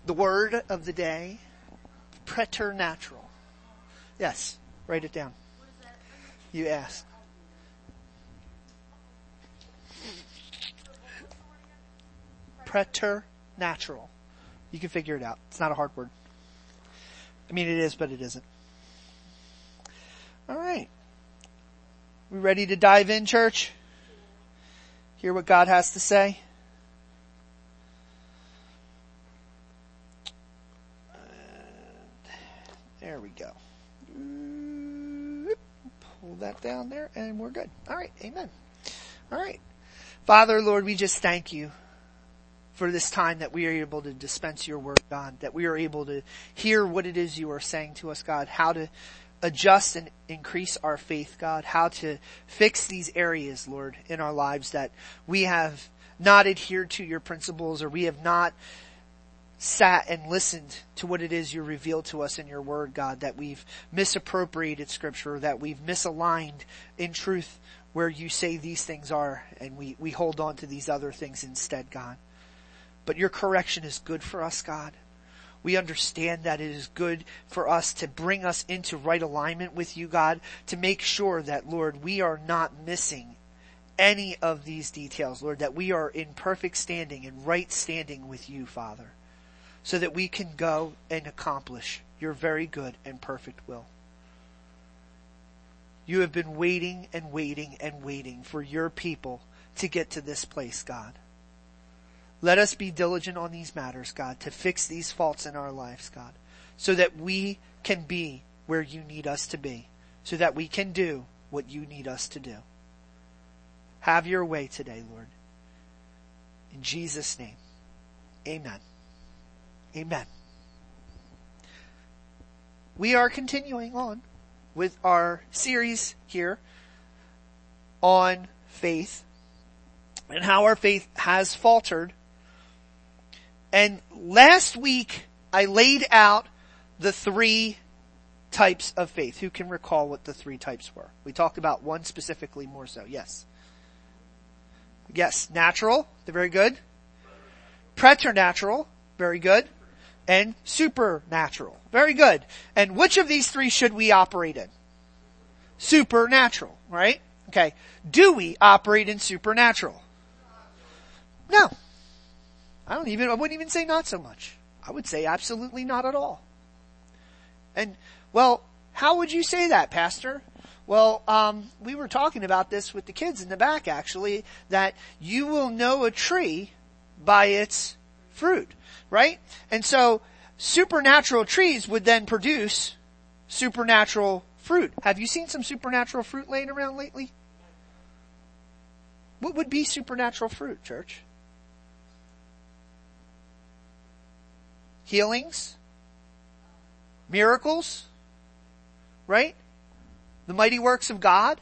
The word of the day, preternatural. Yes, write it down. You asked. Preternatural. You can figure it out. It's not a hard word. I mean, it is, but it isn't. All right. We ready to dive in, church? Hear what God has to say? There we go. Pull that down there and we're good. All right. Amen. All right. Father, Lord, we just thank you for this time that we are able to dispense your word, God, that we are able to hear what it is you are saying to us, God, how to adjust and increase our faith, God, how to fix these areas, Lord, in our lives that we have not adhered to your principles, or we have not sat and listened to what it is you revealed to us in your word, God, that we've misappropriated scripture, that we've misaligned in truth where you say these things are, and we hold on to these other things instead, God. But your correction is good for us, God. We understand that it is good for us to bring us into right alignment with you, God, to make sure that, Lord, we are not missing any of these details, Lord, that we are in perfect standing and right standing with you, Father, so that we can go and accomplish your very good and perfect will. You have been waiting and waiting and waiting for your people to get to this place, God. Let us be diligent on these matters, God, to fix these faults in our lives, God, so that we can be where you need us to be, so that we can do what you need us to do. Have your way today, Lord. In Jesus' name, amen. Amen. We are continuing on with our series here on faith and how our faith has faltered. And last week, I laid out the 3 types of faith. Who can recall what the 3 types were? We talked about one specifically more so. Yes. Yes. Natural. They're very good. Preternatural. Very good. And supernatural. Very good. And which of these 3 should we operate in? Supernatural. Right? Okay. Do we operate in supernatural? No. I wouldn't even say not so much. I would say absolutely not at all. And, well, how would you say that, Pastor? Well, we were talking about this with the kids in the back, actually, that you will know a tree by its fruit, right? And so, supernatural trees would then produce supernatural fruit. Have you seen some supernatural fruit laying around lately? What would be supernatural fruit, church? Healings, miracles, right? The mighty works of God.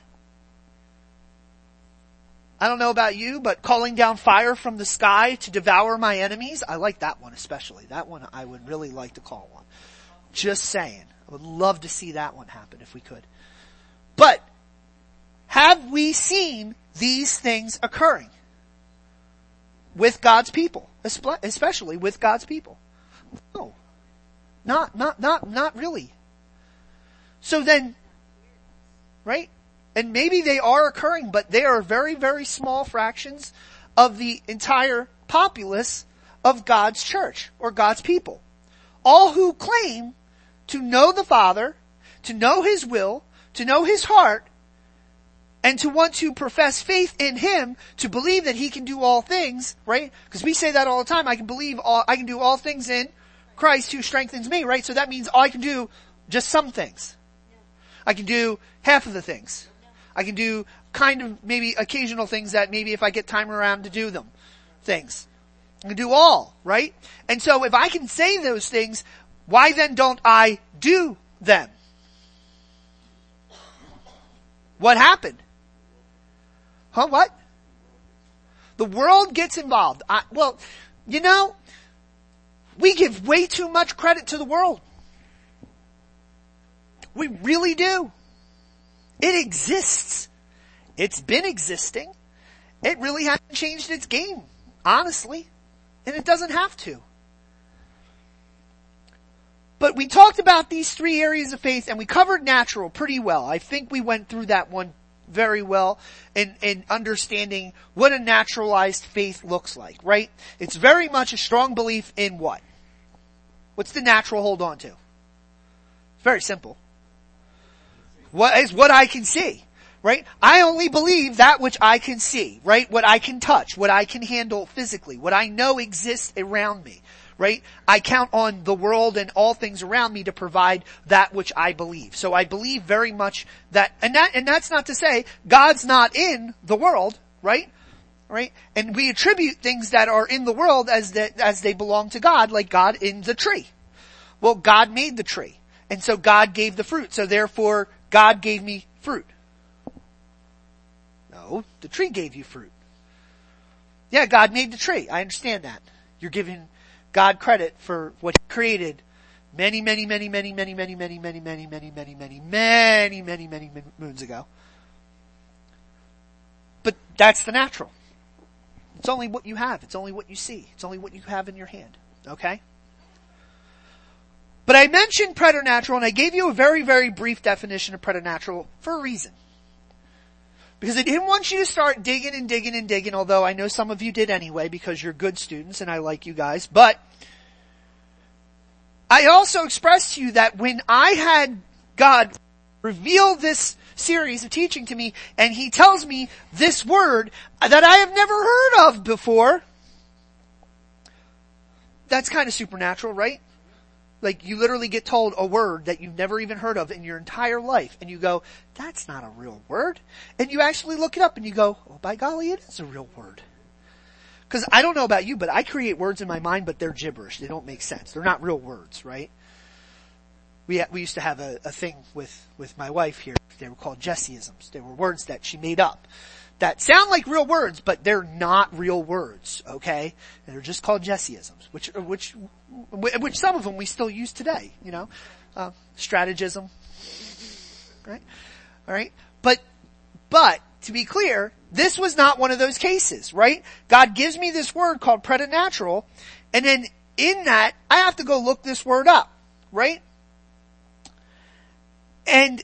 I don't know about you, but calling down fire from the sky to devour my enemies. I like that one especially. That one I would really like to call one. Just saying. I would love to see that one happen if we could. But have we seen these things occurring with God's people, especially with God's people? No, not really. So then, right? And maybe they are occurring, but they are very, very small fractions of the entire populace of God's church or God's people. All who claim to know the Father, to know His will, to know His heart, and to want to profess faith in Him, to believe that He can do all things, right? Because we say that all the time. I can do all things in Christ who strengthens me, right? So that means I can do just some things. I can do half of the things. I can do kind of maybe occasional things that maybe if I get time around to do them, things. I can do all, right? And so if I can say those things, why then don't I do them? What happened? Huh? What? The world gets involved. We give way too much credit to the world. We really do. It exists. It's been existing. It really hasn't changed its game, honestly. And it doesn't have to. But we talked about these three areas of faith, and we covered natural pretty well. I think we went through that one very well in understanding what a naturalized faith looks like, right? It's very much a strong belief in what? What's the natural hold on to? It's very simple. What is what I can see, right? I only believe that which I can see, right? What I can touch, what I can handle physically, what I know exists around me. Right? I count on the world and all things around me to provide that which I believe. So I believe very much that, and that's not to say God's not in the world, right? Right? And we attribute things that are in the world as they belong to God, like God in the tree. Well, God made the tree. And so God gave the fruit. So therefore, God gave me fruit. No, the tree gave you fruit. Yeah, God made the tree. I understand that. You're giving God credit for what He created many moons ago. But that's the natural. It's only what you have. It's only what you see. It's only what you have in your hand. Okay? But I mentioned preternatural, and I gave you a very, very brief definition of preternatural for a reason. Because I didn't want you to start digging, although I know some of you did anyway because you're good students and I like you guys. But I also expressed to you that when I had God reveal this series of teaching to me and He tells me this word that I have never heard of before, that's kind of supernatural, right? Like you literally get told a word that you've never even heard of in your entire life and you go, that's not a real word. And you actually look it up and you go, oh by golly, it is a real word. Cause I don't know about you, but I create words in my mind, but they're gibberish. They don't make sense. They're not real words, right? We used to have a thing with my wife here. They were called Jesseisms. They were words that she made up that sound like real words, but they're not real words, okay? And they're just called Jesseisms, which some of them we still use today, you know? Strategism. Right? Alright? But, to be clear, this was not one of those cases, right? God gives me this word called preternatural, and then in that, I have to go look this word up, right? And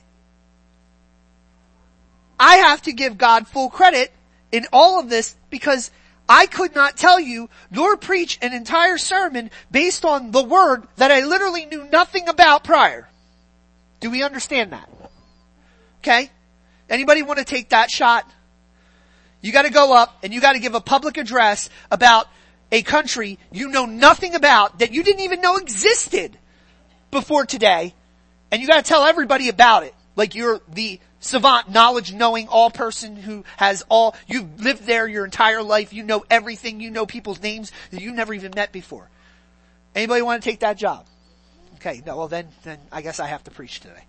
I have to give God full credit in all of this because I could not tell you nor preach an entire sermon based on the word that I literally knew nothing about prior. Do we understand that? Okay? Anybody want to take that shot? You gotta go up and you gotta give a public address about a country you know nothing about that you didn't even know existed before today, and you gotta tell everybody about it. Like you're the savant, knowledge-knowing, all person who has all, you've lived there your entire life, you know everything, you know people's names that you never even met before. Anybody want to take that job? Okay, no, well then I guess I have to preach today.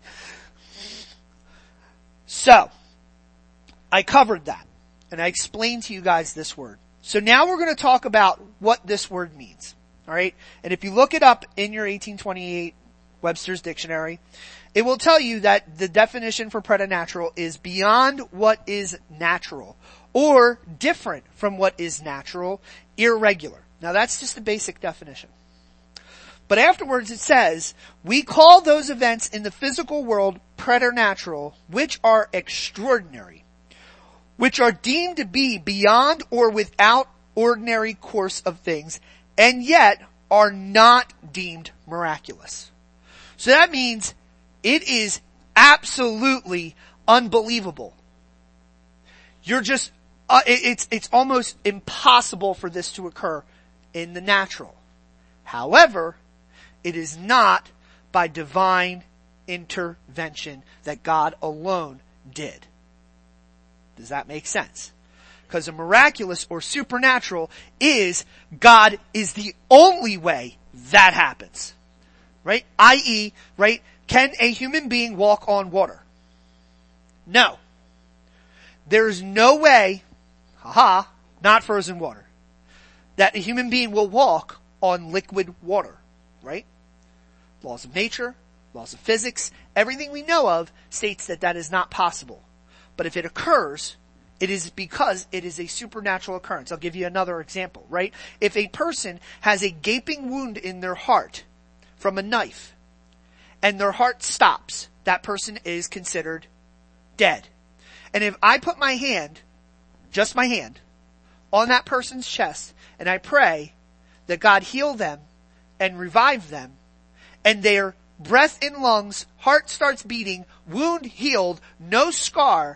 So, I covered that, and I explained to you guys this word. So now we're going to talk about what this word means. Alright? And if you look it up in your 1828 Webster's Dictionary, it will tell you that the definition for preternatural is beyond what is natural, or different from what is natural, irregular. Now that's just the basic definition. But afterwards it says, we call those events in the physical world preternatural, which are extraordinary, which are deemed to be beyond or without ordinary course of things, and yet are not deemed miraculous. So that means it is absolutely unbelievable. You're just, it's almost impossible for this to occur in the natural. However, it is not by divine intervention that God alone did. Does that make sense? Because a miraculous or supernatural is God is the only way that happens. Right? I.e., right? Can a human being walk on water? No. There is no way, not frozen water, that a human being will walk on liquid water. Right? Laws of nature, laws of physics, everything we know of states that that is not possible. But if it occurs, it is because it is a supernatural occurrence. I'll give you another example, right? If a person has a gaping wound in their heart from a knife, and their heart stops, that person is considered dead. And if I put my hand, just my hand, on that person's chest, and I pray that God heal them and revive them, and their breath in lungs, heart starts beating, wound healed, no scar,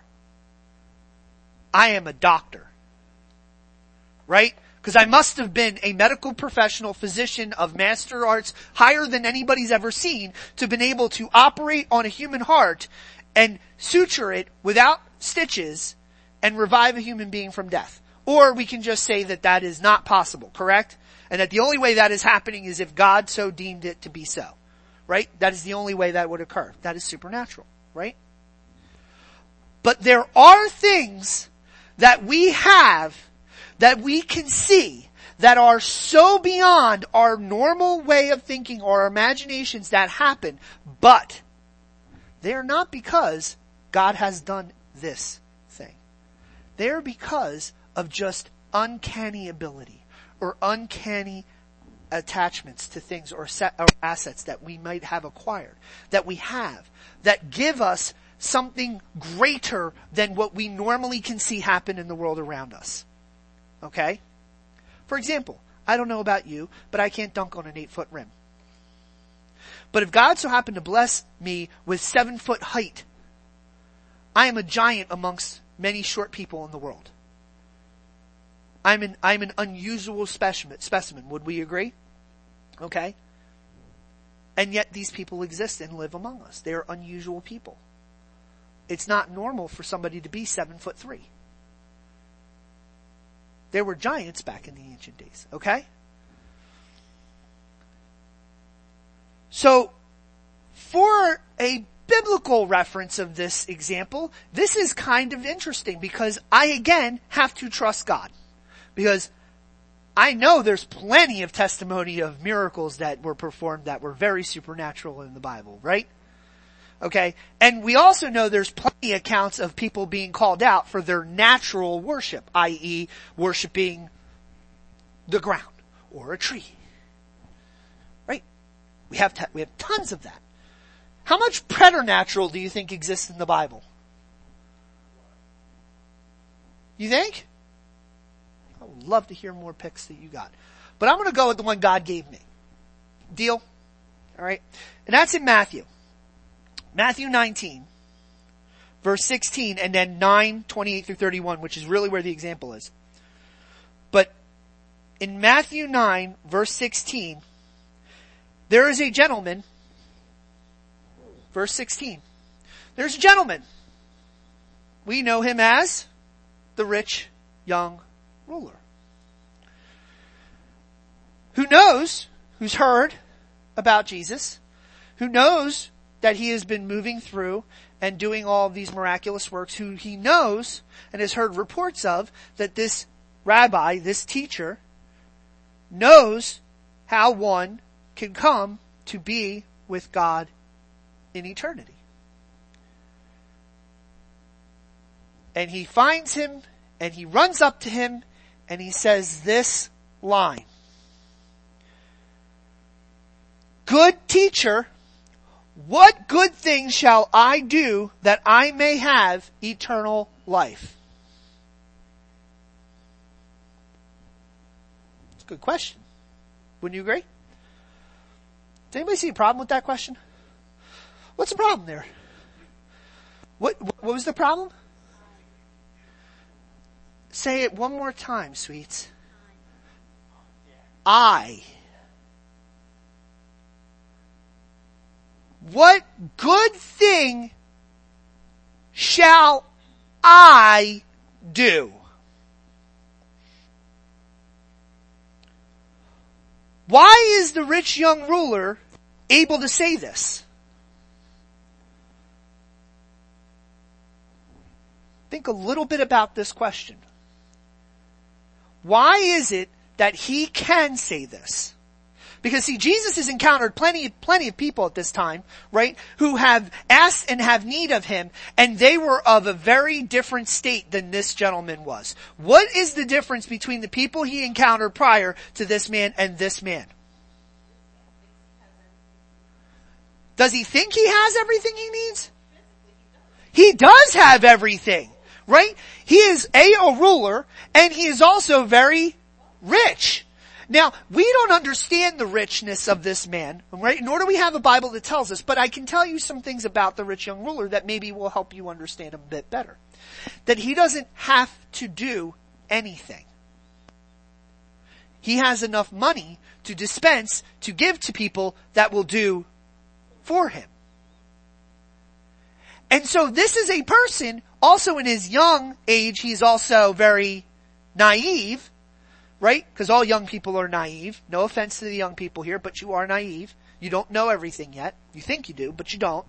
I am a doctor. Right? Because I must have been a medical professional, physician of master arts, higher than anybody's ever seen, to have been able to operate on a human heart and suture it without stitches and revive a human being from death. Or we can just say that that is not possible, correct? And that the only way that is happening is if God so deemed it to be so. Right? That is the only way that would occur. That is supernatural, right? But there are things that we have, that we can see, that are so beyond our normal way of thinking or our imaginations that happen, but they are not because God has done this thing. They are because of just uncanny ability or uncanny attachments to things or assets that we might have acquired, that we have, that give us something greater than what we normally can see happen in the world around us. Okay? For example, I don't know about you, but I can't dunk on an 8-foot rim. But if God so happened to bless me with 7-foot height, I am a giant amongst many short people in the world. I'm an unusual specimen. Would we agree? Okay? And yet these people exist and live among us. They are unusual people. It's not normal for somebody to be 7'3". There were giants back in the ancient days. Okay? So, for a biblical reference of this example, this is kind of interesting because I again have to trust God. Because I know there's plenty of testimony of miracles that were performed that were very supernatural in the Bible, right? Okay? And we also know there's plenty of accounts of people being called out for their natural worship, i.e. worshiping the ground or a tree. Right? We have tons of that. How much preternatural do you think exists in the Bible? You think? I would love to hear more picks that you got. But I'm going to go with the one God gave me. Deal? Alright? And that's in Matthew. Matthew 19, verse 16, and then 9:28 through 31, which is really where the example is. But in Matthew 9, verse 16, there is a gentleman, verse 16, there's a gentleman. We know him as the rich young ruler. Who's heard about Jesus, who knows that he has been moving through and doing all of these miraculous works, who he knows and has heard reports of that this rabbi, this teacher, knows how one can come to be with God in eternity. And he finds him and he runs up to him and he says this line. Good teacher, what good things shall I do that I may have eternal life? It's a good question. Wouldn't you agree? Does anybody see a problem with that question? What's the problem there? What was the problem? Say it one more time, sweets. I. What good thing shall I do? Why is the rich young ruler able to say this? Think a little bit about this question. Why is it that he can say this? Because see, Jesus has encountered plenty of people at this time, right, who have asked and have need of him, and they were of a very different state than this gentleman was. What is the difference between the people he encountered prior to this man and this man? Does he think he has everything he needs? He does have everything, right? He is a ruler, and he is also very rich. Now, we don't understand the richness of this man, right? Nor do we have a Bible that tells us, but I can tell you some things about the rich young ruler that maybe will help you understand him a bit better. That he doesn't have to do anything. He has enough money to dispense, to give to people that will do for him. And so this is a person, also in his young age, he's also very naive, right? Because all young people are naive. No offense to the young people here, but you are naive. You don't know everything yet. You think you do, but you don't.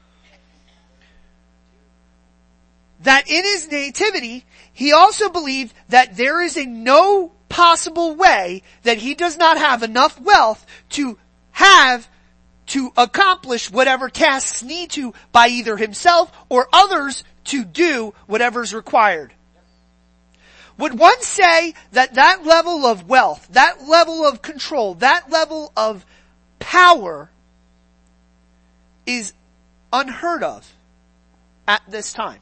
That in his nativity, he also believed that there is no possible way that he does not have enough wealth to accomplish whatever tasks need to by either himself or others to do whatever's required. Would one say that that level of wealth, that level of control, that level of power is unheard of at this time?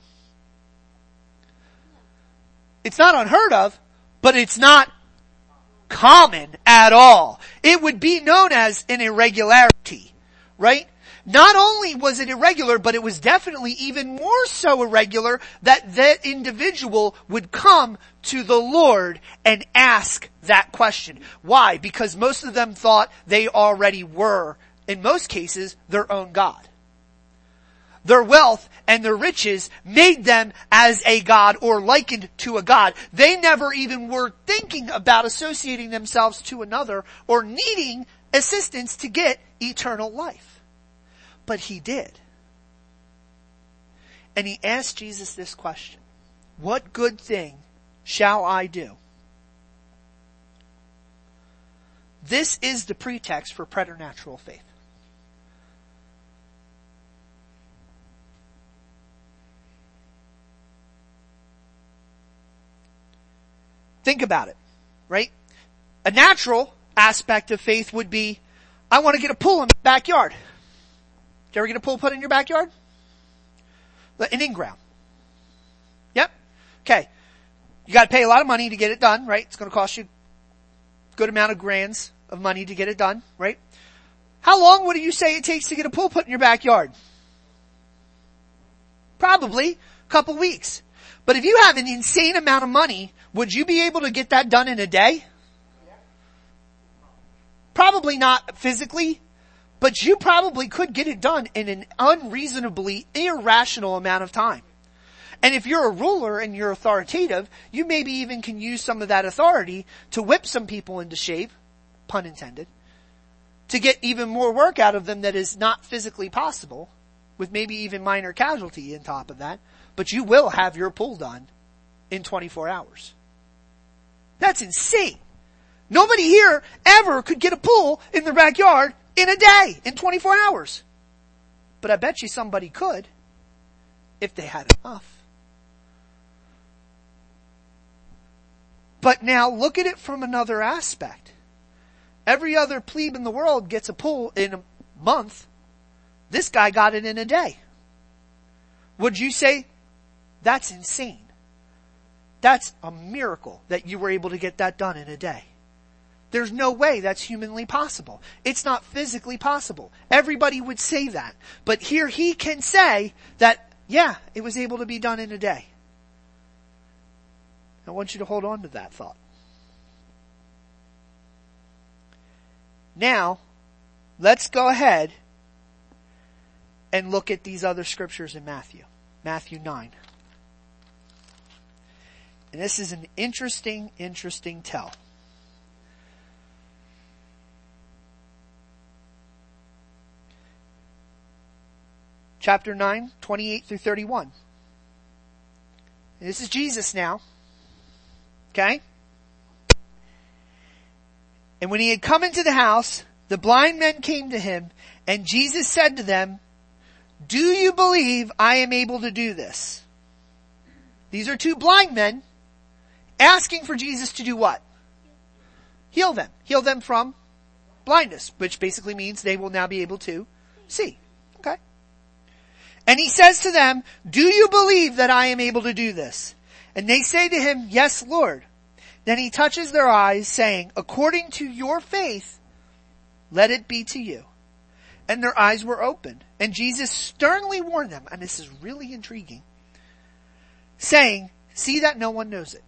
It's not unheard of, but it's not common at all. It would be known as an irregularity, right? Not only was it irregular, but it was definitely even more so irregular that that individual would come to the Lord and ask that question. Why? Because most of them thought they already were, in most cases, their own God. Their wealth and their riches made them as a god or likened to a god. They never even were thinking about associating themselves to another or needing assistance to get eternal life. But he did. And he asked Jesus this question: what good thing shall I do? This is the pretext for preternatural faith. Think about it, right? A natural aspect of faith would be, I want to get a pool in my backyard. Did you ever get a pool put in your backyard? An in-ground. Yep. Okay. You got to pay a lot of money to get it done, right? It's going to cost you a good amount of grands of money to get it done, right? How long would you say it takes to get a pool put in your backyard? Probably a couple weeks. But if you have an insane amount of money, would you be able to get that done in a day? Probably not physically, but you probably could get it done in an unreasonably irrational amount of time. And if you're a ruler and you're authoritative, you maybe even can use some of that authority to whip some people into shape, pun intended, to get even more work out of them that is not physically possible, with maybe even minor casualty on top of that. But you will have your pool done in 24 hours. That's insane. Nobody here ever could get a pool in their backyard in a day, in 24 hours. But I bet you somebody could, if they had enough. But now look at it from another aspect. Every other plebe in the world gets a pool in a month. This guy got it in a day. Would you say, that's insane? That's a miracle that you were able to get that done in a day. There's no way that's humanly possible. It's not physically possible. Everybody would say that. But here he can say that, yeah, it was able to be done in a day. I want you to hold on to that thought. Now, let's go ahead and look at these other scriptures in Matthew. Matthew 9. And this is an interesting tell. Chapter 9, 28 through 31. And this is Jesus now. Okay? And when he had come into the house, the blind men came to him, and Jesus said to them, "Do you believe I am able to do this?" These are two blind men asking for Jesus to do what? Heal them. Heal them from blindness, which basically means they will now be able to see. Okay. And he says to them, do you believe that I am able to do this? And they say to him, yes, Lord. Then he touches their eyes, saying, according to your faith, let it be to you. And their eyes were opened. And Jesus sternly warned them, and this is really intriguing, saying, see that no one knows it.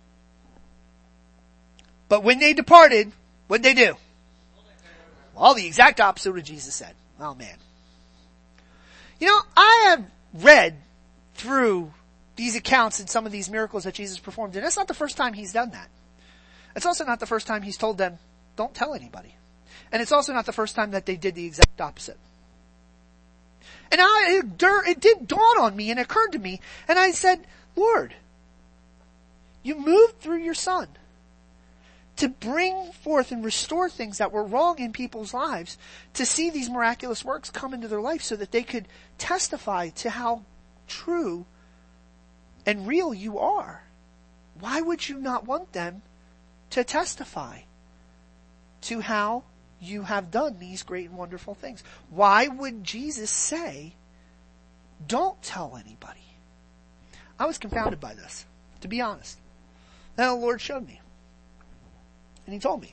But when they departed, what'd they do? Well, the exact opposite of what Jesus said. Oh man. You know, I have read through these accounts and some of these miracles that Jesus performed, and it's not the first time he's done that. It's also not the first time he's told them, don't tell anybody. And it's also not the first time that they did the exact opposite. And it did dawn on me and occurred to me, and I said, Lord, you moved through your Son to bring forth and restore things that were wrong in people's lives, to see these miraculous works come into their life so that they could testify to how true and real you are. Why would you not want them to testify to how you have done these great and wonderful things? Why would Jesus say, don't tell anybody? I was confounded by this, to be honest. Then the Lord showed me. And he told me.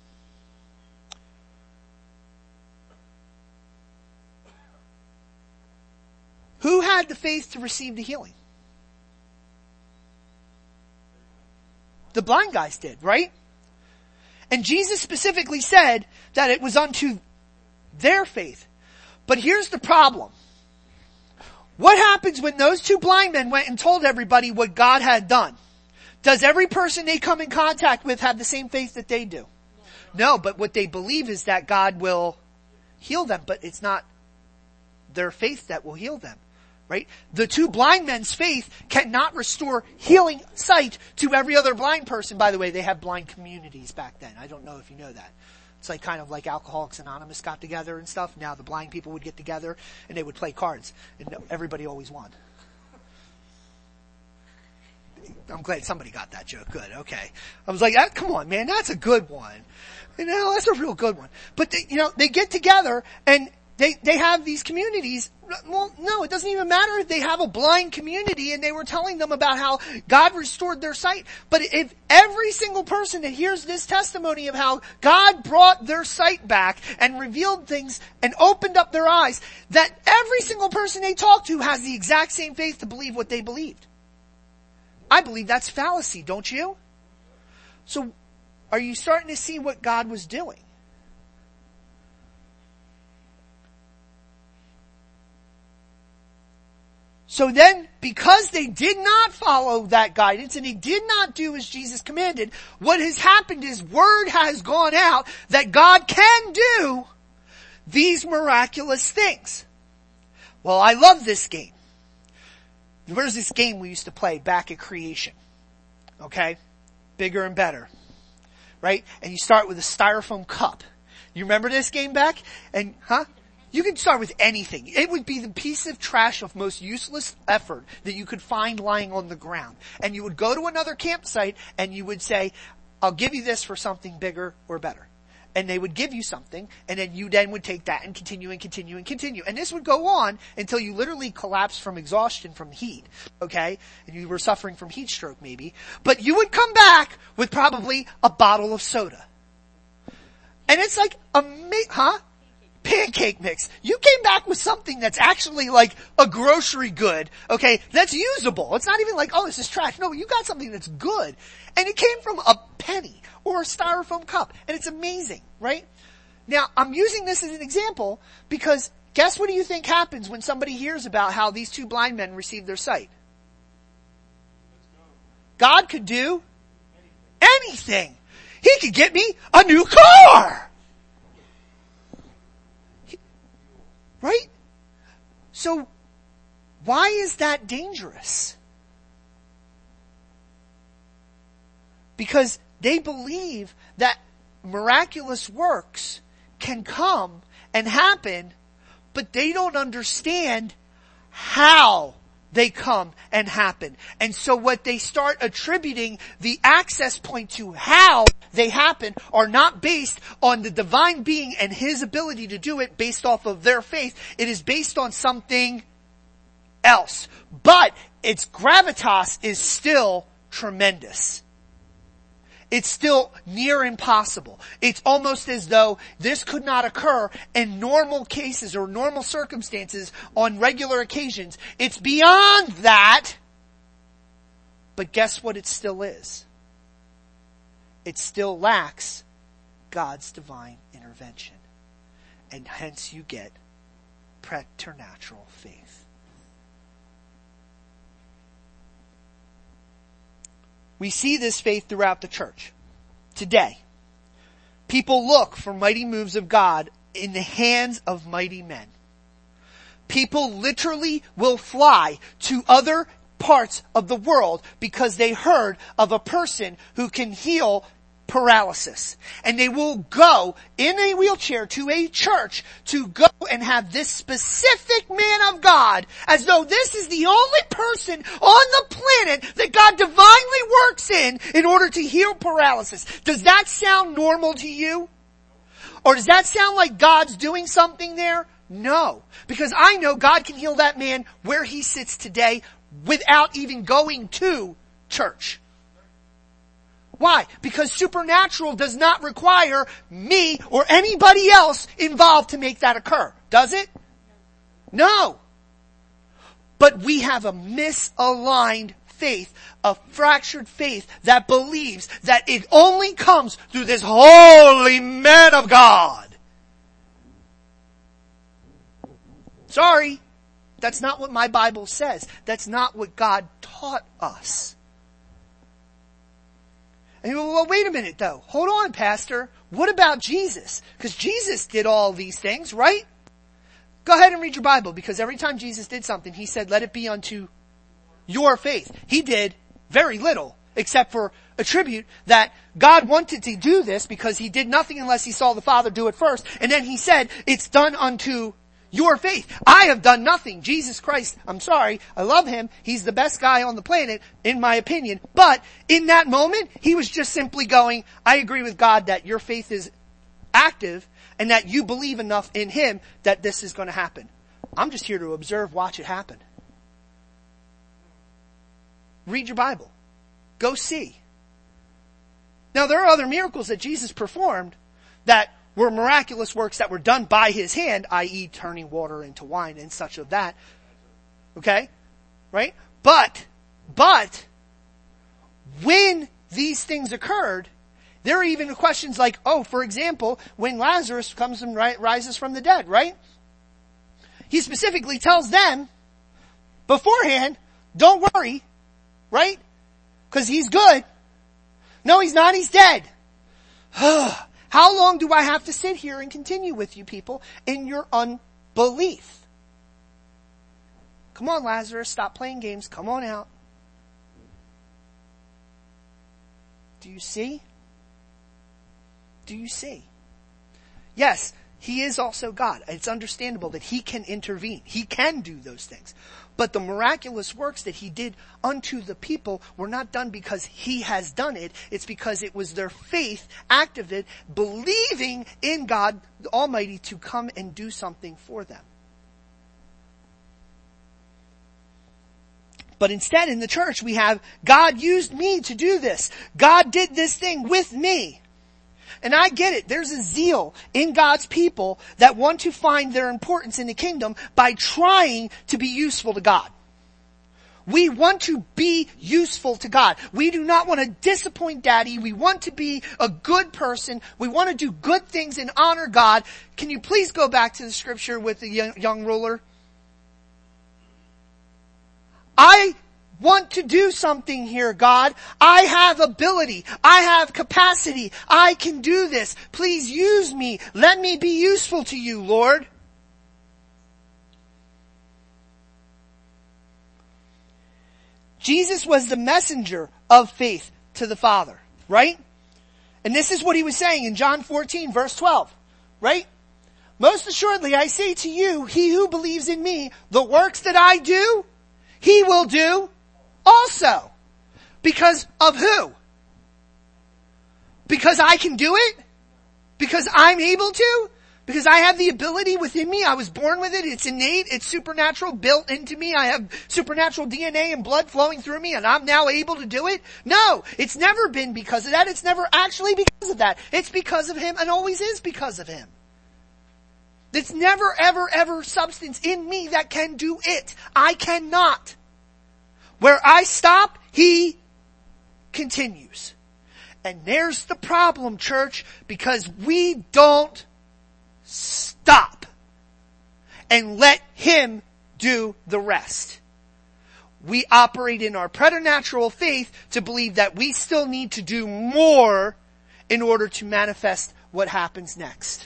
Who had the faith to receive the healing? The blind guys did, right? And Jesus specifically said that it was unto their faith. But here's the problem. What happens when those two blind men went and told everybody what God had done? Does every person they come in contact with have the same faith that they do? No, but what they believe is that God will heal them, but it's not their faith that will heal them, right? The two blind men's faith cannot restore healing sight to every other blind person. By the way, they have blind communities back then. I don't know if you know that. It's like kind of like Alcoholics Anonymous got together and stuff. Now the blind people would get together and they would play cards, and everybody always won. I'm glad somebody got that joke. Good. Okay. I was like, come on, man, that's a good one. You know, that's a real good one. But they get together and they have these communities. Well, no, it doesn't even matter if they have a blind community and they were telling them about how God restored their sight. But if every single person that hears this testimony of how God brought their sight back and revealed things and opened up their eyes, that every single person they talk to has the exact same faith to believe what they believed. I believe that's fallacy, don't you? So, are you starting to see what God was doing? So then, because they did not follow that guidance and they did not do as Jesus commanded, what has happened is word has gone out that God can do these miraculous things. Well, I love this game. Where's this game we used to play back at creation? Okay? Bigger and better. Right? And you start with a styrofoam cup. You remember this game back? And, you could start with anything. It would be the piece of trash of most useless effort that you could find lying on the ground. And you would go to another campsite and you would say, I'll give you this for something bigger or better. And they would give you something, and then you then would take that and continue and continue and continue. And this would go on until you literally collapsed from exhaustion from heat, okay? And you were suffering from heat stroke maybe. But you would come back with probably a bottle of soda. And it's like pancake mix. You came back with something that's actually like a grocery good, okay, that's usable. It's not even like, oh, this is trash. No, you got something that's good. And it came from a penny or a styrofoam cup. And it's amazing, right? Now, I'm using this as an example because guess what do you think happens when somebody hears about how these two blind men received their sight? God could do anything. He could get me a new car. Right? So, why is that dangerous? Because they believe that miraculous works can come and happen, but they don't understand how they come and happen. And so what they start attributing the access point to how they happen are not based on the divine being and his ability to do it based off of their faith. It is based on something else. But its gravitas is still tremendous. It's still near impossible. It's almost as though this could not occur in normal cases or normal circumstances on regular occasions. It's beyond that. But guess what it still is? It still lacks God's divine intervention. And hence you get preternatural faith. We see this faith throughout the church. Today, people look for mighty moves of God in the hands of mighty men. People literally will fly to other parts of the world because they heard of a person who can heal paralysis. And they will go in a wheelchair to a church to go and have this specific man of God, as though this is the only person on the planet that God divinely works in order to heal paralysis. Does that sound normal to you? Or does that sound like God's doing something there? No. Because I know God can heal that man where he sits today without even going to church. Why? Because supernatural does not require me or anybody else involved to make that occur. Does it? No. But we have a misaligned faith, a fractured faith that believes that it only comes through this holy man of God. Sorry, that's not what my Bible says. That's not what God taught us. And you go, well, wait a minute though. Hold on, Pastor. What about Jesus? Because Jesus did all these things, right? Go ahead and read your Bible, because every time Jesus did something, he said, let it be unto your faith. He did very little, except for attribute that God wanted to do this because he did nothing unless he saw the Father do it first. And then he said, it's done unto your faith. I have done nothing. Jesus Christ, I'm sorry, I love him. He's the best guy on the planet, in my opinion. But in that moment, he was just simply going, I agree with God that your faith is active and that you believe enough in him that this is going to happen. I'm just here to observe, watch it happen. Read your Bible. Go see. Now there are other miracles that Jesus performed that were miraculous works that were done by his hand, i.e. turning water into wine and such of that. Okay? Right? But, when these things occurred, there are even questions like, for example, when Lazarus comes and rises from the dead, right? He specifically tells them beforehand, don't worry, right? Because he's good. No, he's not, he's dead. How long do I have to sit here and continue with you people in your unbelief? Come on, Lazarus, stop playing games. Come on out. Do you see? Do you see? Yes, he is also God. It's understandable that he can intervene. He can do those things. But the miraculous works that he did unto the people were not done because he has done it. It's because it was their faith activated, believing in God the Almighty to come and do something for them. But instead in the church we have, God used me to do this. God did this thing with me. And I get it. There's a zeal in God's people that want to find their importance in the kingdom by trying to be useful to God. We want to be useful to God. We do not want to disappoint Daddy. We want to be a good person. We want to do good things and honor God. Can you please go back to the scripture with the young ruler? I want to do something here, God. I have ability. I have capacity. I can do this. Please use me. Let me be useful to you, Lord. Jesus was the messenger of faith to the Father, right? And this is what he was saying in John 14 verse 12, right? Most assuredly I say to you, he who believes in me, the works that I do, he will do also. Because of who? Because I can do it? Because I'm able to? Because I have the ability within me. I was born with it. It's innate. It's supernatural, built into me. I have supernatural DNA and blood flowing through me, and I'm now able to do it? No, it's never been because of that. It's never actually because of that. It's because of him and always is because of him. It's never, ever, ever substance in me that can do it. I cannot. Where I stop, he continues. And there's the problem, church, because we don't stop and let him do the rest. We operate in our preternatural faith to believe that we still need to do more in order to manifest what happens next.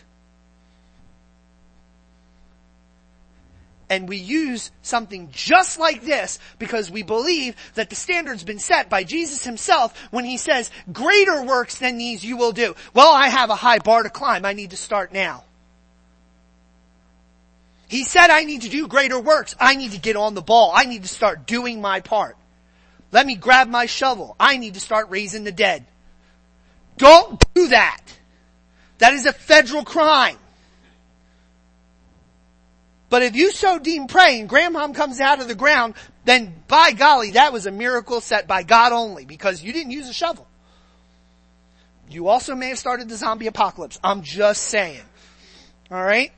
And we use something just like this because we believe that the standard's been set by Jesus himself when he says, greater works than these you will do. Well, I have a high bar to climb. I need to start now. He said I need to do greater works. I need to get on the ball. I need to start doing my part. Let me grab my shovel. I need to start raising the dead. Don't do that. That is a federal crime. But if you so deem pray and grandmom comes out of the ground, then by golly, that was a miracle set by God only because you didn't use a shovel. You also may have started the zombie apocalypse. I'm just saying. Alright?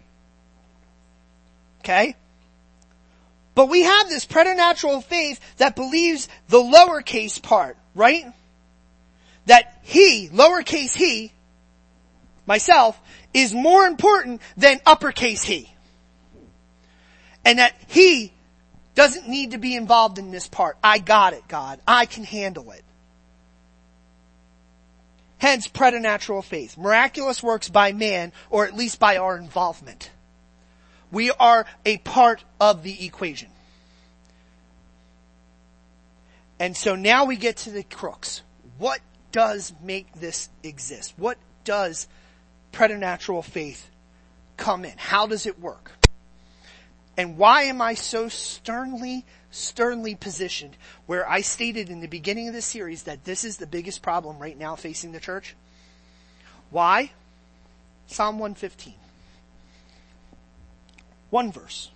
Okay? But we have this preternatural faith that believes the lowercase part, right? That he, lowercase he, myself, is more important than uppercase he. And that he doesn't need to be involved in this part. I got it, God. I can handle it. Hence, preternatural faith. Miraculous works by man, or at least by our involvement. We are a part of the equation. And so now we get to the crux. What does make this exist? What does preternatural faith come in? How does it work? And why am I so sternly positioned where I stated in the beginning of this series that this is the biggest problem right now facing the church? Why? Psalm 115. One verse.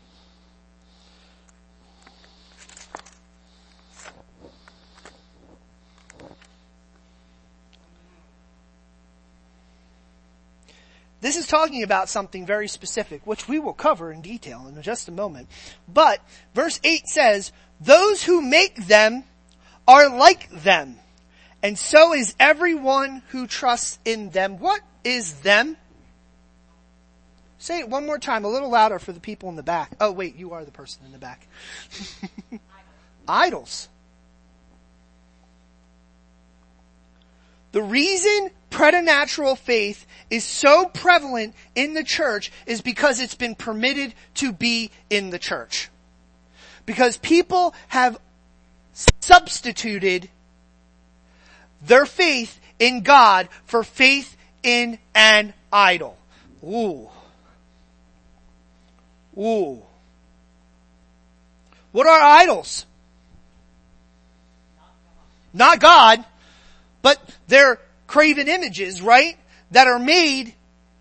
This is talking about something very specific, which we will cover in detail in just a moment. But verse 8 says, those who make them are like them, and so is everyone who trusts in them. What is them? Say it one more time, a little louder for the people in the back. Oh wait, you are the person in the back. Idols. The reason preternatural faith is so prevalent in the church is because it's been permitted to be in the church. Because people have substituted their faith in God for faith in an idol. Ooh. Ooh. What are idols? Not God. But they're graven images, right? That are made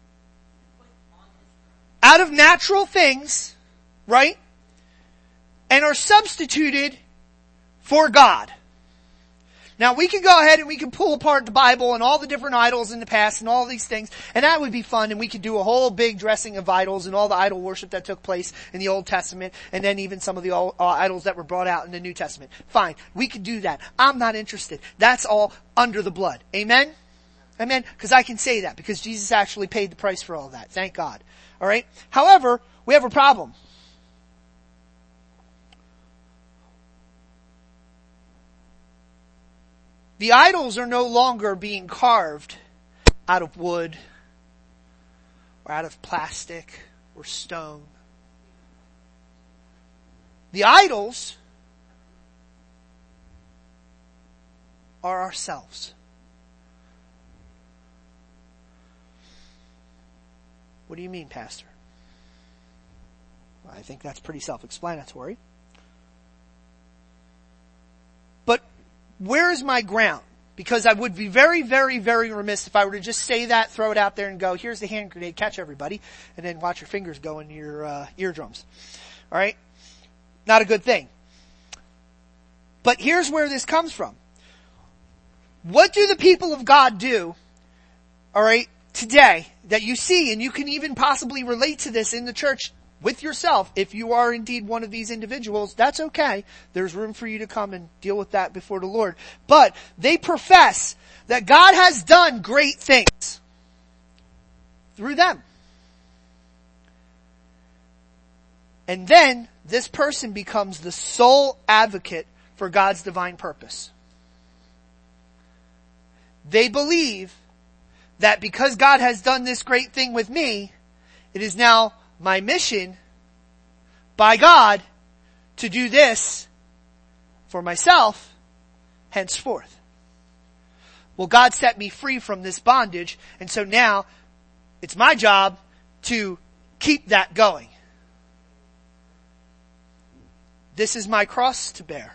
out of natural things, right? And are substituted for God. Now we can go ahead and we can pull apart the Bible and all the different idols in the past and all these things, and that would be fun, and we could do a whole big dressing of idols and all the idol worship that took place in the Old Testament, and then even some of the idols that were brought out in the New Testament. Fine. We could do that. I'm not interested. That's all under the blood. Amen? Amen? Because I can say that, because Jesus actually paid the price for all of that. Thank God. Alright? However, we have a problem. The idols are no longer being carved out of wood or out of plastic or stone. The idols are ourselves. What do you mean, Pastor? Well, I think that's pretty self-explanatory. where is my ground? Because I would be very, very, very remiss if I were to just say that, throw it out there and go, here's the hand grenade, catch everybody, and then watch your fingers go into your eardrums. Alright? Not a good thing. But here's where this comes from. What do the people of God do, alright, today, that you see, and you can even possibly relate to this in the church with yourself, if you are indeed one of these individuals, that's okay. There's room for you to come and deal with that before the Lord. But they profess that God has done great things through them. And then this person becomes the sole advocate for God's divine purpose. They believe that because God has done this great thing with me, it is now my mission by God to do this for myself henceforth. Well, God set me free from this bondage, and so now it's my job to keep that going. This is my cross to bear.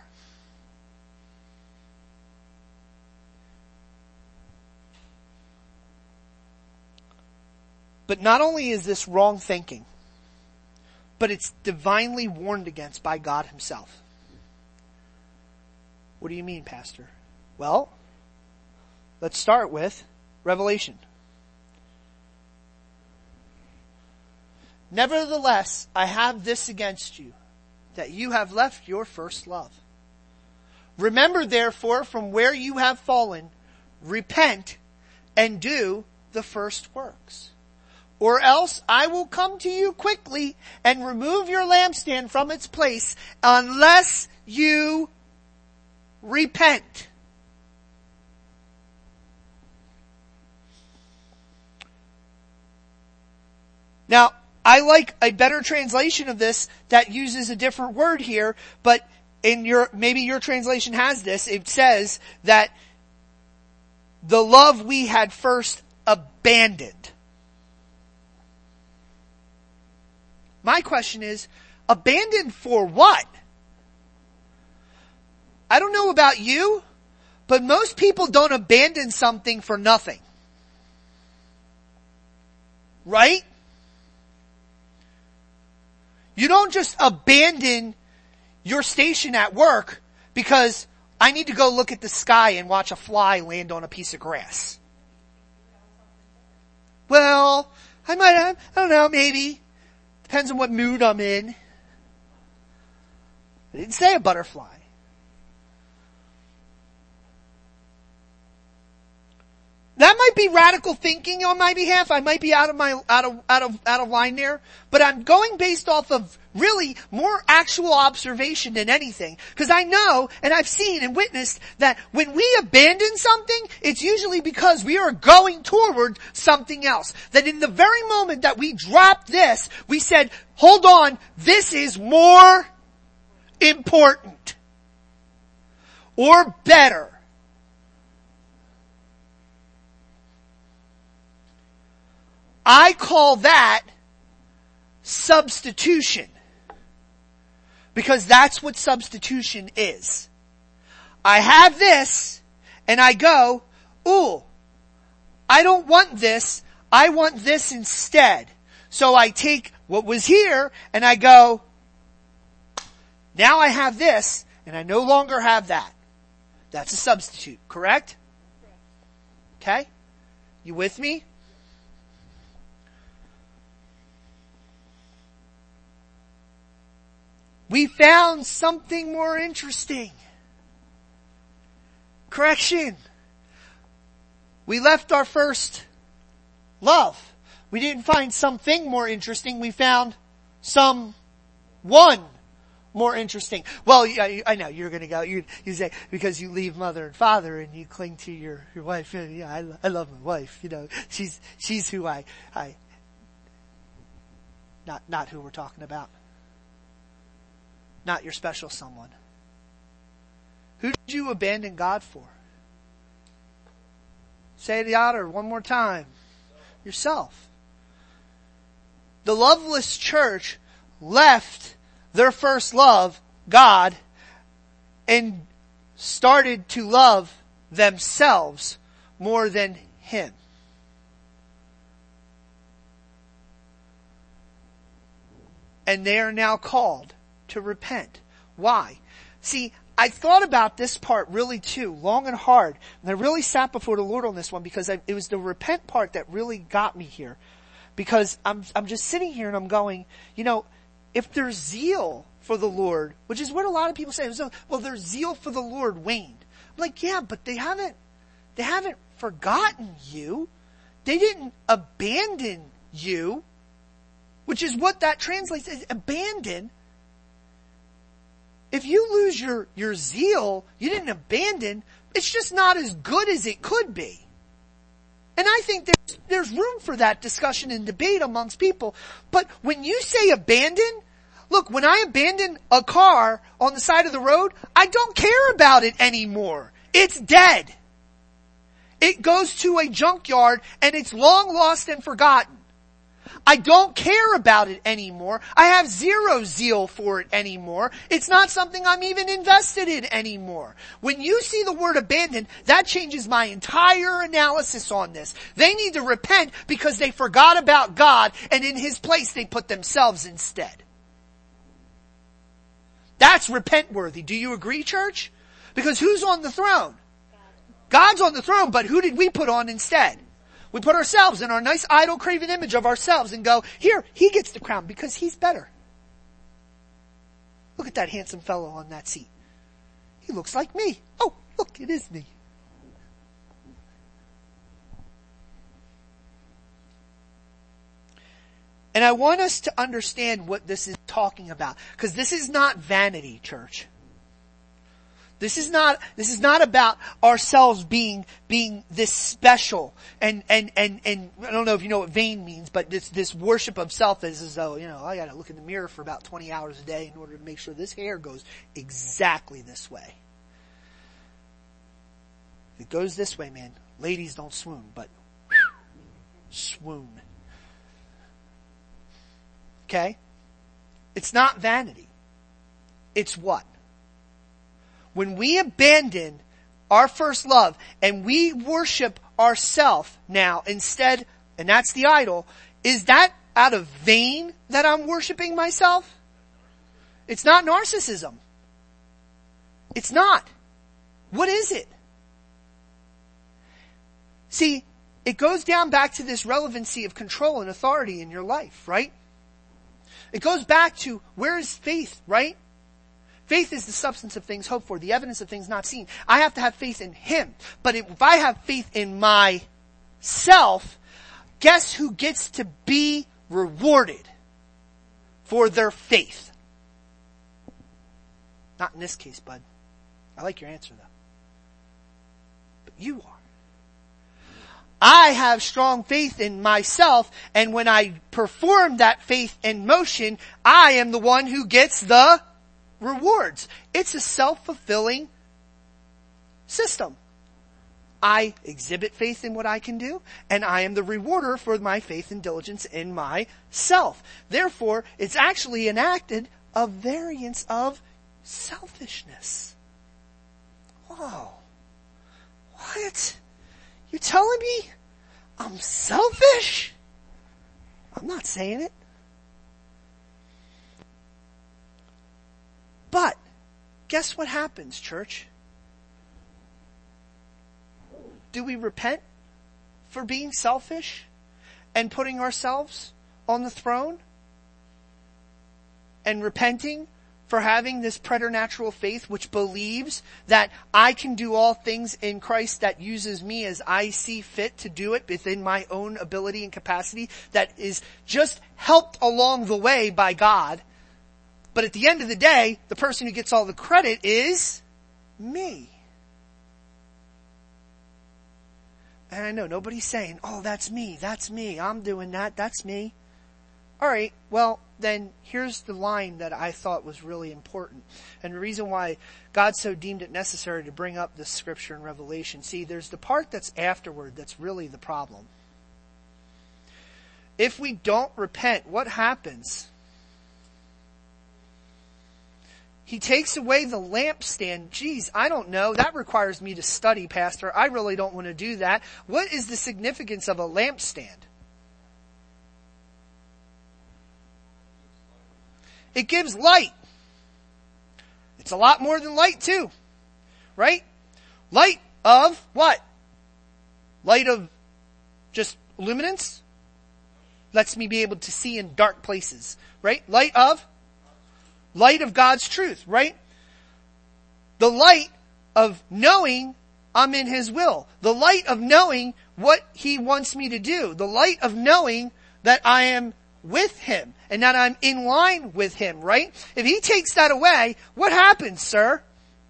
But not only is this wrong thinking, but it's divinely warned against by God himself. What do you mean, Pastor? Well, let's start with Revelation. Nevertheless, I have this against you, that you have left your first love. Remember therefore from where you have fallen, repent and do the first works. Or else I will come to you quickly and remove your lampstand from its place unless you repent. Now, I like a better translation of this that uses a different word here, but maybe your translation has this. It says that the love we had first abandoned. My question is, abandoned for what? I don't know about you, but most people don't abandon something for nothing. Right? You don't just abandon your station at work because I need to go look at the sky and watch a fly land on a piece of grass. Well, I don't know, maybe. Depends on what mood I'm in. I didn't say a butterfly. That might be radical thinking on my behalf. I might be out of line there, but I'm going based off of really more actual observation than anything. Because I know, and I've seen and witnessed that when we abandon something, it's usually because we are going toward something else. That in the very moment that we dropped this, we said, hold on, this is more important. Or better. I call that substitution. Because that's what substitution is. I have this, and I go, ooh, I don't want this, I want this instead. So I take what was here, and I go, now I have this, and I no longer have that. That's a substitute, correct? Okay? You with me? We found something more interesting. Correction. We left our first love. We didn't find something more interesting. We found someone more interesting. Well, I know you're going to go. You say because you leave mother and father and you cling to your wife. Yeah, I love my wife. You know, she's who I not who we're talking about. Not your special someone. Who did you abandon God for? Say it louder one more time. Yourself. The loveless church left their first love, God, and started to love themselves more than Him. And they are now called to repent. Why? See, I thought about this part really too, long and hard. And I really sat before the Lord on this one because it was the repent part that really got me here. Because I'm just sitting here and I'm going, if there's zeal for the Lord, which is what a lot of people say, well, their zeal for the Lord waned. I'm like, yeah, but they haven't forgotten you. They didn't abandon you, which is what that translates as abandon. If you lose your zeal, you didn't abandon, it's just not as good as it could be. And I think there's room for that discussion and debate amongst people. But when you say abandon, look, when I abandon a car on the side of the road, I don't care about it anymore. It's dead. It goes to a junkyard and it's long lost and forgotten. I don't care about it anymore. I have zero zeal for it anymore. It's not something I'm even invested in anymore. When you see the word abandon, that changes my entire analysis on this. They need to repent because they forgot about God and in His place they put themselves instead. That's repent worthy. Do you agree, church? Because who's on the throne? God's on the throne, but who did we put on instead? We put ourselves in our nice idol craven image of ourselves and go, here, He gets the crown because He's better. Look at that handsome fellow on that seat. He looks like me. Oh, look, it is me. And I want us to understand what this is talking about, because this is not vanity, church. This is not about ourselves being this special and I don't know if you know what vain means, but this worship of self is as though, I gotta look in the mirror for about 20 hours a day in order to make sure this hair goes exactly this way. If it goes this way, man, ladies don't swoon, but swoon. Okay? It's not vanity. It's what? When we abandon our first love and we worship ourselves now instead, and that's the idol, is that out of vain that I'm worshiping myself? It's not narcissism. It's not. What is it? See, it goes down back to this relevancy of control and authority in your life, right? It goes back to where is faith, right? Faith is the substance of things hoped for, the evidence of things not seen. I have to have faith in Him. But if I have faith in myself, guess who gets to be rewarded for their faith? Not in this case, bud. I like your answer, though. But you are. I have strong faith in myself, and when I perform that faith in motion, I am the one who gets the rewards. It's a self-fulfilling system. I exhibit faith in what I can do, and I am the rewarder for my faith and diligence in myself. Therefore, it's actually enacted a variance of selfishness. Whoa. What? You telling me I'm selfish? I'm not saying it. But, guess what happens, church? Do we repent for being selfish and putting ourselves on the throne? And repenting for having this preternatural faith which believes that I can do all things in Christ that uses me as I see fit to do it within my own ability and capacity, that is just helped along the way by God. But at the end of the day, the person who gets all the credit is me. And I know nobody's saying, oh, that's me, I'm doing that, that's me. All right, well, then here's the line that I thought was really important. And the reason why God so deemed it necessary to bring up this scripture in Revelation. See, there's the part that's afterward that's really the problem. If we don't repent, what happens? He takes away the lampstand. Geez, I don't know. That requires me to study, Pastor. I really don't want to do that. What is the significance of a lampstand? It gives light. It's a lot more than light too. Right? Light of what? Light of just luminance? Lets me be able to see in dark places. Right? Light of God's truth, right? The light of knowing I'm in His will. The light of knowing what He wants me to do. The light of knowing that I am with Him and that I'm in line with Him, right? If He takes that away, what happens, sir?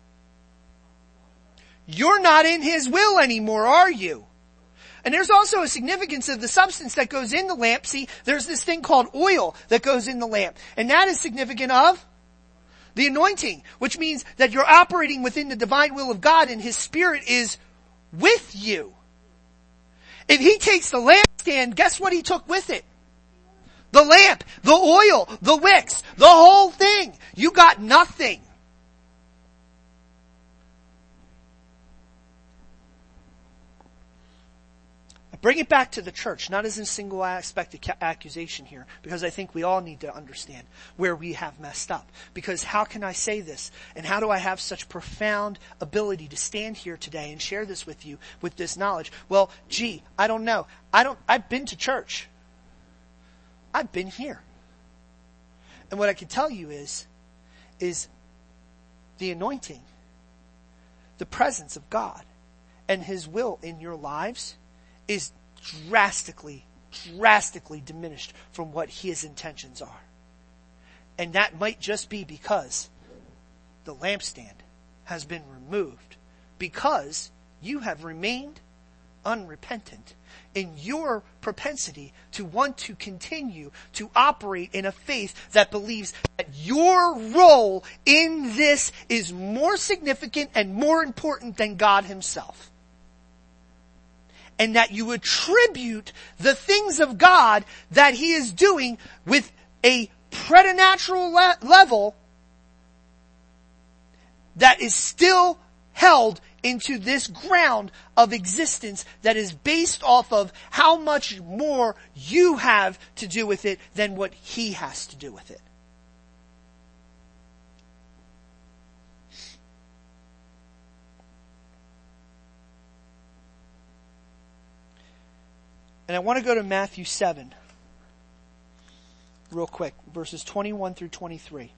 You're not in His will anymore, are you? And there's also a significance of the substance that goes in the lamp. See, there's this thing called oil that goes in the lamp. And that is significant of the anointing, which means that you're operating within the divine will of God and His Spirit is with you. If He takes the lampstand, guess what He took with it? The lamp, the oil, the wicks, the whole thing. You got nothing. Bring it back to the church, not as a single aspect of accusation here, because I think we all need to understand where we have messed up. Because how can I say this? And how do I have such profound ability to stand here today and share this with you with this knowledge? Well, I don't know. I've been to church. I've been here. And what I can tell you is the anointing, the presence of God, and His will in your lives is drastically diminished from what His intentions are. And that might just be because the lampstand has been removed, because you have remained unrepentant in your propensity to want to continue to operate in a faith that believes that your role in this is more significant and more important than God Himself. And that you attribute the things of God that He is doing with a preternatural level that is still held into this ground of existence that is based off of how much more you have to do with it than what He has to do with it. And I want to go to Matthew 7 real quick, verses 21 through 23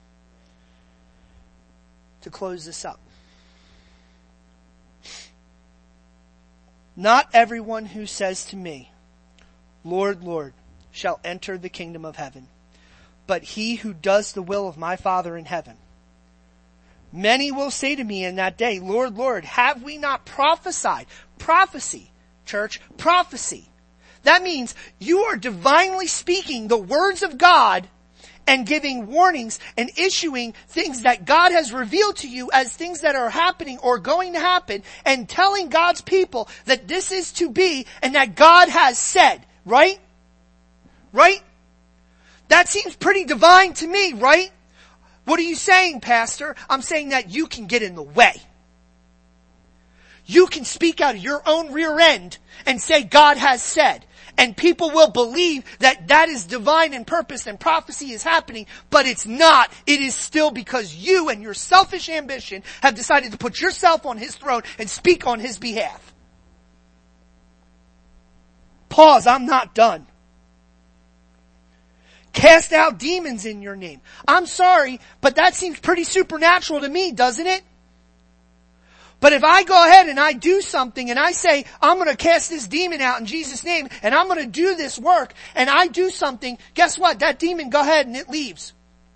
to close this up. Not everyone who says to me, Lord, Lord, shall enter the kingdom of heaven, but he who does the will of my Father in heaven. Many will say to me in that day, Lord, Lord, have we not prophesied? Prophecy, church, prophecy. That means you are divinely speaking the words of God and giving warnings and issuing things that God has revealed to you as things that are happening or going to happen, and telling God's people that this is to be and that God has said, right? Right? That seems pretty divine to me, right? What are you saying, Pastor? I'm saying that you can get in the way. You can speak out of your own rear end and say God has said. And people will believe that that is divine and purpose and prophecy is happening, but it's not. It is still because you and your selfish ambition have decided to put yourself on His throne and speak on His behalf. Pause, I'm not done. Cast out demons in your name. I'm sorry, but that seems pretty supernatural to me, doesn't it? But if I go ahead and I do something and I say, I'm going to cast this demon out in Jesus' name and I'm going to do this work and I do something, guess what? That demon, go ahead and it leaves.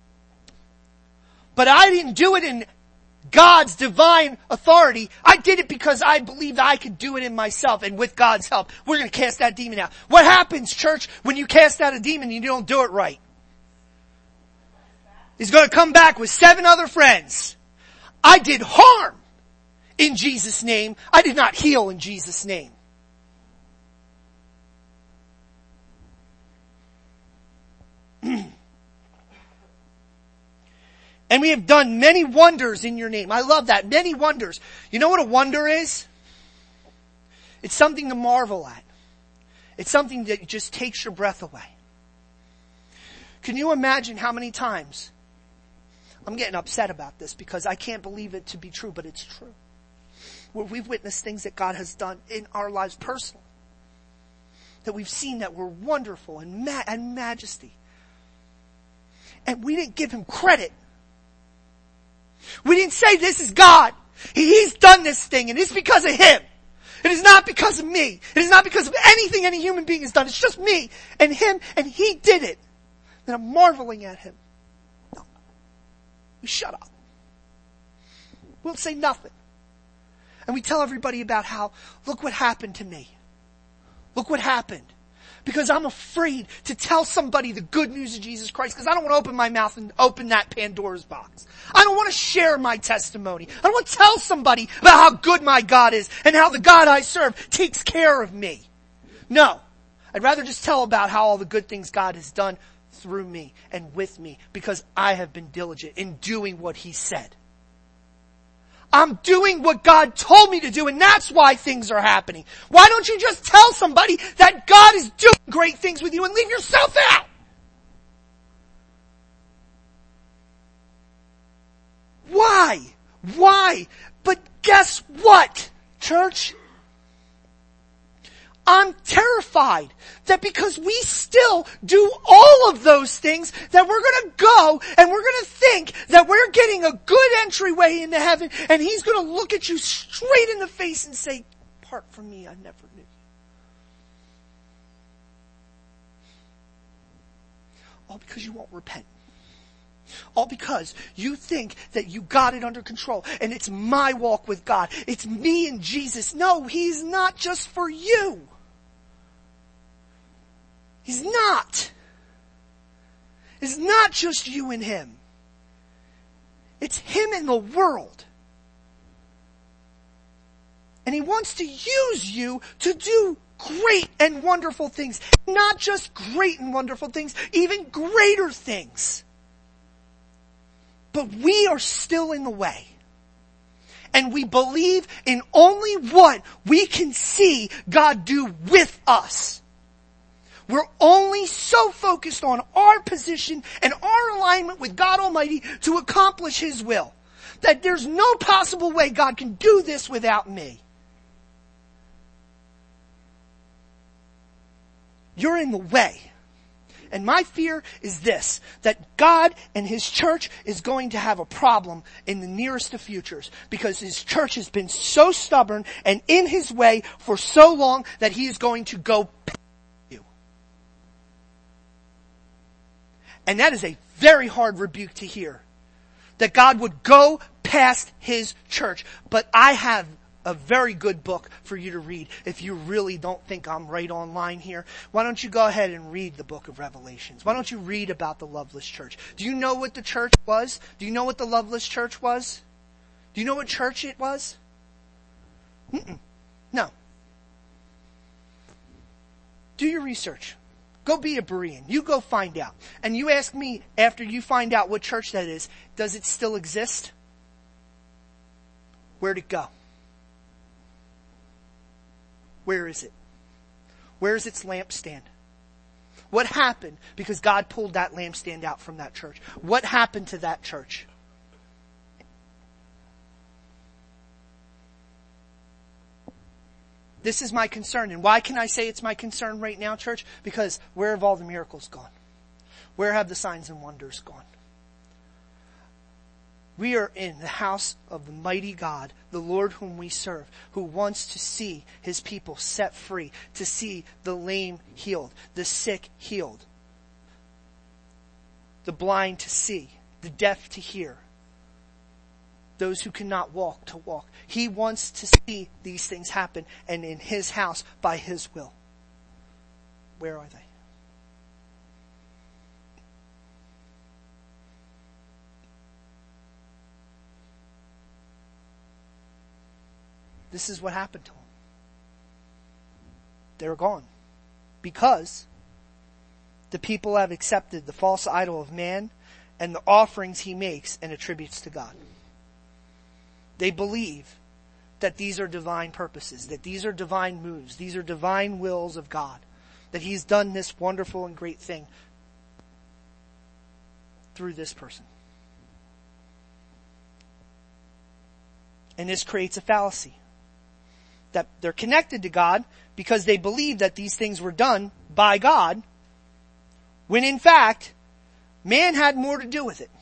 But I didn't do it in God's divine authority. I did it because I believed I could do it in myself, and with God's help, we're going to cast that demon out. What happens, church, when you cast out a demon and you don't do it right? He's going to come back with 7 other friends. I did harm in Jesus' name. I did not heal in Jesus' name. And we have done many wonders in your name. I love that. Many wonders. You know what a wonder is? It's something to marvel at. It's something that just takes your breath away. Can you imagine how many times, I'm getting upset about this because I can't believe it to be true, but it's true, where we've witnessed things that God has done in our lives personally, that we've seen that were wonderful and majesty. And we didn't give him credit. We didn't say this is God. He's done this thing and it's because of him. It is not because of me. It is not because of anything any human being has done. It's just me and him, and he did it. And I'm marveling at him. No. We shut up. We'll say nothing. And we tell everybody about how, look what happened to me. Look what happened. Because I'm afraid to tell somebody the good news of Jesus Christ, because I don't want to open my mouth and open that Pandora's box. I don't want to share my testimony. I don't want to tell somebody about how good my God is and how the God I serve takes care of me. No. I'd rather just tell about how all the good things God has done through me and with me, because I have been diligent in doing what he said. I'm doing what God told me to do, and that's why things are happening. Why don't you just tell somebody that God is doing great things with you and leave yourself out? Why? Why? But guess what, church? I'm terrified that because we still do all of those things, that we're going to go and we're going to think that we're getting a good entryway into heaven, and he's going to look at you straight in the face and say, "Part from me, I never knew you." All because you won't repent. All because you think that you got it under control and it's my walk with God. It's me and Jesus. No, he's not just for you. He's not. It's not just you and him. It's him and the world. And he wants to use you to do great and wonderful things. Not just great and wonderful things, even greater things. But we are still in the way. And we believe in only what we can see God do with us. We're only so focused on our position and our alignment with God Almighty to accomplish his will, that there's no possible way God can do this without me. You're in the way. And my fear is this, that God and his church is going to have a problem in the nearest of futures, because his church has been so stubborn and in his way for so long that he is going to go past you. And that is a very hard rebuke to hear, that God would go past his church. But I have a very good book for you to read if you really don't think I'm right on line here. Why don't you go ahead and read the book of Revelations? Why don't you read about the Loveless Church? Do you know what the church was? Do you know what the Loveless Church was? Do you know what church it was? No. Do your research. Go be a Berean. You go find out. And you ask me, after you find out what church that is, does it still exist? Where'd it go? Where is it? Where's its lampstand? What happened because God pulled that lampstand out from that church? What happened to that church? This is my concern. And why can I say it's my concern right now, church? Because where have all the miracles gone? Where have the signs and wonders gone? We are in the house of the mighty God, the Lord whom we serve, who wants to see his people set free, to see the lame healed, the sick healed, the blind to see, the deaf to hear, those who cannot walk to walk. He wants to see these things happen, and in his house by his will. Where are they? This is what happened to them. They're gone. Because the people have accepted the false idol of man and the offerings he makes and attributes to God. They believe that these are divine purposes, that these are divine moves, these are divine wills of God, that he's done this wonderful and great thing through this person. And this creates a fallacy. That they're connected to God because they believe that these things were done by God, when in fact, man had more to do with it.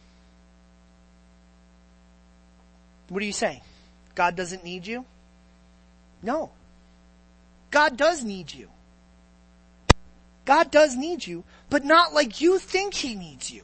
What are you saying? God doesn't need you? No. God does need you. God does need you, but not like you think he needs you.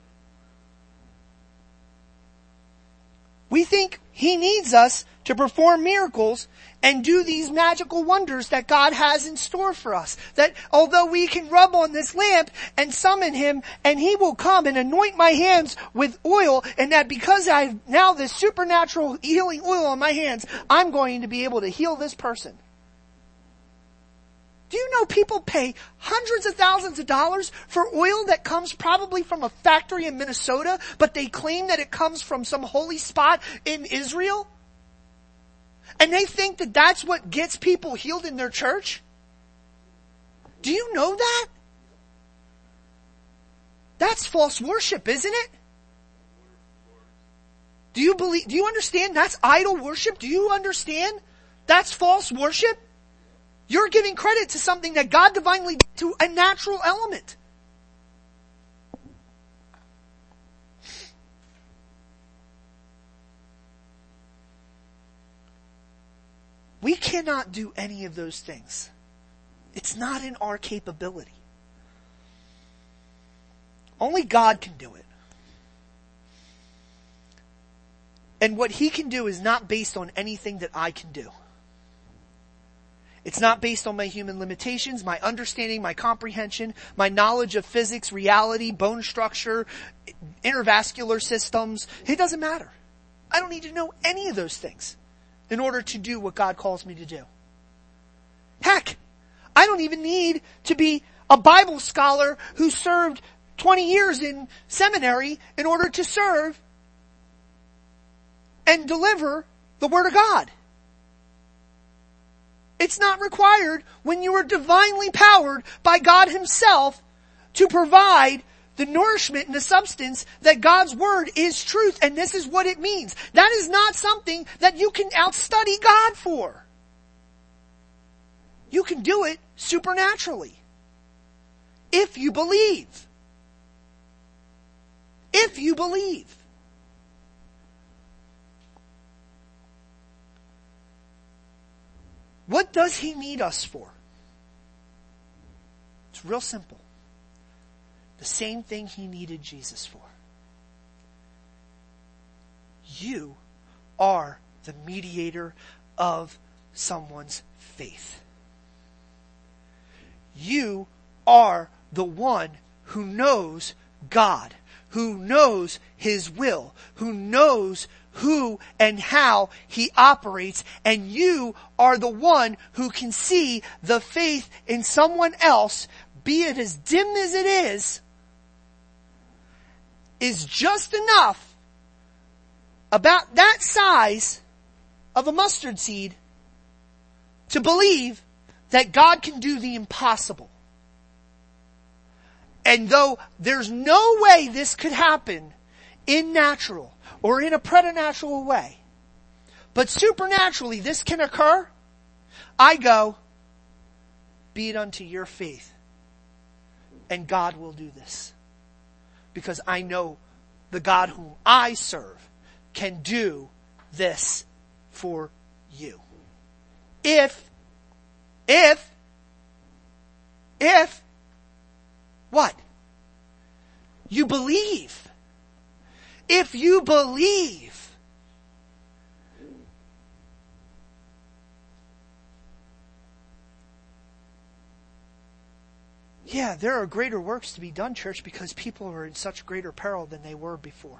We think he needs us to perform miracles and do these magical wonders that God has in store for us. That although we can rub on this lamp and summon him and he will come and anoint my hands with oil, and that because I have now this supernatural healing oil on my hands, I'm going to be able to heal this person. Do you know people pay hundreds of thousands of dollars for oil that comes probably from a factory in Minnesota, but they claim that it comes from some holy spot in Israel? And they think that that's what gets people healed in their church? Do you know that? That's false worship, isn't it? Do you understand that's idol worship? Do you understand that's false worship? You're giving credit to something that God divinely did to a natural element. We cannot do any of those things. It's not in our capability. Only God can do it. And what he can do is not based on anything that I can do. It's not based on my human limitations, my understanding, my comprehension, my knowledge of physics, reality, bone structure, intervascular systems. It doesn't matter. I don't need to know any of those things in order to do what God calls me to do. Heck, I don't even need to be a Bible scholar who served 20 years in seminary in order to serve and deliver the Word of God. It's not required when you are divinely powered by God himself to provide the nourishment and the substance that God's Word is truth, and this is what it means. That is not something that you can outstudy God for. You can do it supernaturally. If you believe. If you believe. What does he need us for? It's real simple. The same thing he needed Jesus for. You are the mediator of someone's faith. You are the one who knows God, who knows his will, who knows who and how he operates, and you are the one who can see the faith in someone else, be it as dim as it is just enough, about that size of a mustard seed, to believe that God can do the impossible. And though there's no way this could happen in natural or in a preternatural way, but supernaturally this can occur, I go, be it unto your faith, and God will do this. Because I know the God whom I serve can do this for you. If what? You believe. If you believe. Yeah, there are greater works to be done, church, because people are in such greater peril than they were before.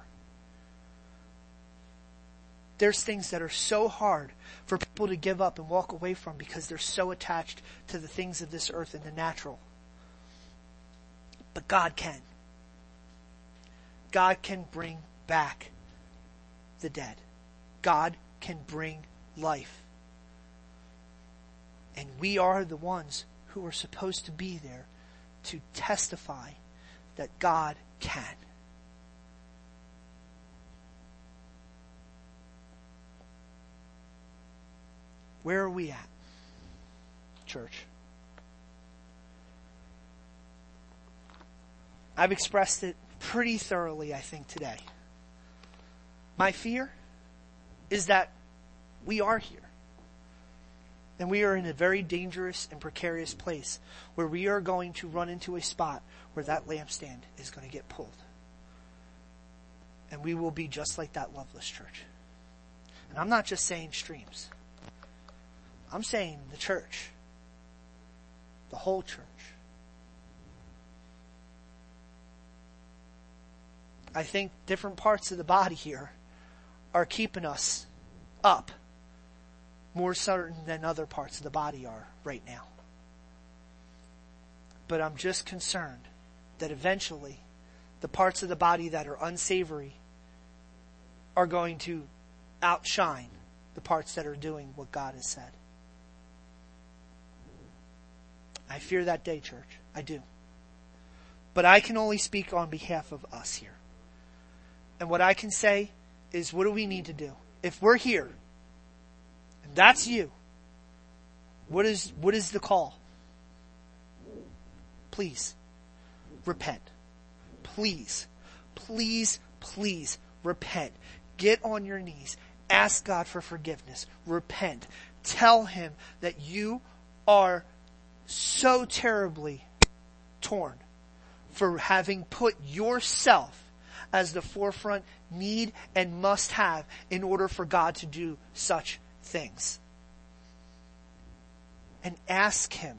There's things that are so hard for people to give up and walk away from because they're so attached to the things of this earth and the natural. But God can. God can bring back the dead. God can bring life. And we are the ones who are supposed to be there to testify that God can. Where are we at, church? I've expressed it pretty thoroughly, I think, today. My fear is that we are here. And we are in a very dangerous and precarious place where we are going to run into a spot where that lampstand is going to get pulled. And we will be just like that loveless church. And I'm not just saying streams. I'm saying the church. The whole church. I think different parts of the body here are keeping us up more certain than other parts of the body are right now. But I'm just concerned that eventually the parts of the body that are unsavory are going to outshine the parts that are doing what God has said. I fear that day, church. I do. But I can only speak on behalf of us here. And what I can say is, what do we need to do? If we're here, and that's you, what is the call? Please, repent. Please, please, please repent. Get on your knees. Ask God for forgiveness. Repent. Tell Him that you are so terribly torn for having put yourself as the forefront need and must have in order for God to do such things. And ask Him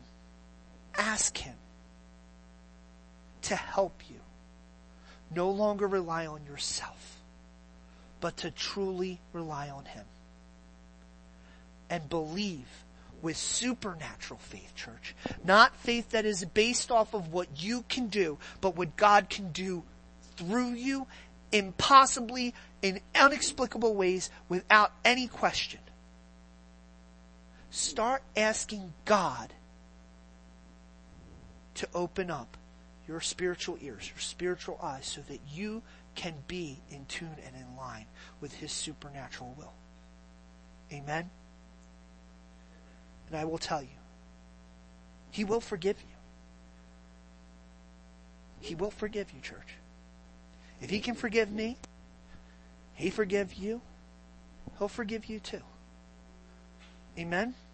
to help you. No longer rely on yourself, but to truly rely on Him. And believe with supernatural faith, church. Not faith that is based off of what you can do, but what God can do through you, impossibly, in inexplicable ways, without any question. Start asking God to open up your spiritual ears, your spiritual eyes, so that you can be in tune and in line with His supernatural will. Amen? And I will tell you, He will forgive you. He will forgive you, church. If He can forgive me, He forgive you, He'll forgive you too. Amen?